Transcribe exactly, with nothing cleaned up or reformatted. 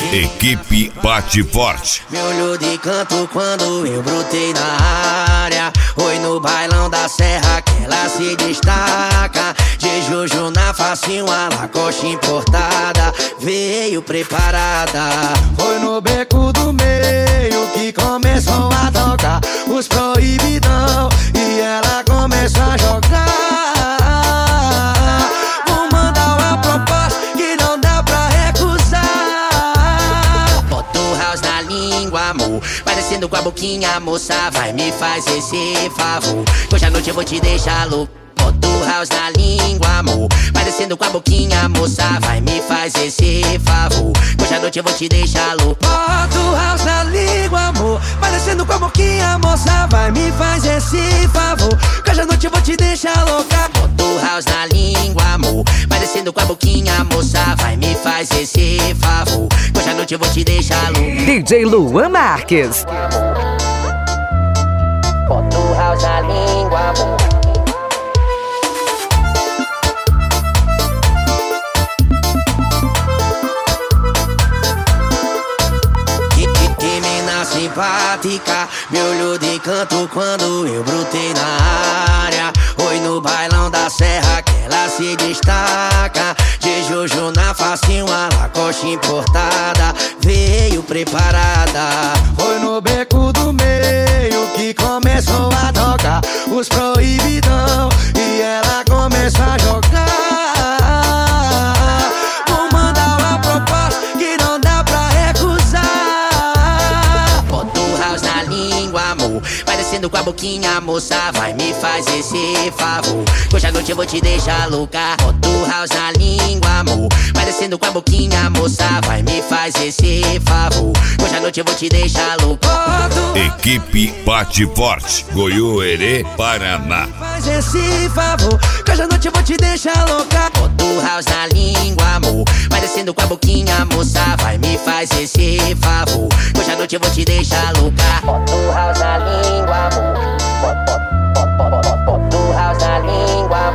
Equipe Bate Forte. Me olhou de canto quando eu brotei na área. Oi no bailão da serra que ela se destaca. De Juju na face uma Lacoste importada. Veio preparada. Foi no beco do meio que começou a tocar os proibidão e ela começou a jogar. Vou mandar uma proposta que não dá pra recusar. Bota o house na língua, amor. Vai descendo com a boquinha, moça. Vai, me faz esse favor. Hoje à noite eu vou te deixar louco. Bota o house na língua, amor. Vai descendo com a boquinha, moça. Vai, me faz esse favor. Hoje à noite eu vou te deixar louco. Bota o house na língua, amor. Vai descendo com a boquinha, moça. Vai, me faz esse favor. Hoje à noite eu vou te deixar louca. Bota o house na língua, amor. Vai descendo com a boquinha, moça. Vai, me faz esse favor. Hoje à noite eu vou te deixar louca. D J Luan Marques. Bota o house na língua, amor. Simpática, me olhou de canto quando eu brotei na área. Oi no bailão da serra que ela se destaca. De Juju na face uma Lacoste importada. Veio preparada. Foi no beco do meio que começou a tocar os proibidão e ela começou a jogar. Vou mandar uma proposta que não dá pra recusar. Na língua, amor. Vai descendo com a boquinha, moça. Vai, me faz esse favor. Hoje à noite eu vou te deixar louca. Bota o house na língua, amor. Vai descendo com a boquinha, moça. Vai, me faz esse favor. Hoje à noite eu vou te deixar louca. Equipe Bate Forte, Goiôerê, Paraná. Faz esse favor. Hoje à noite eu vou te deixar louca. Bota o house na língua, amor. Vai descendo com a boquinha, moça. Vai, me faz esse favor. Hoje à noite eu vou te deixar louca. Bota o house na língua, amor. Bota o house na língua,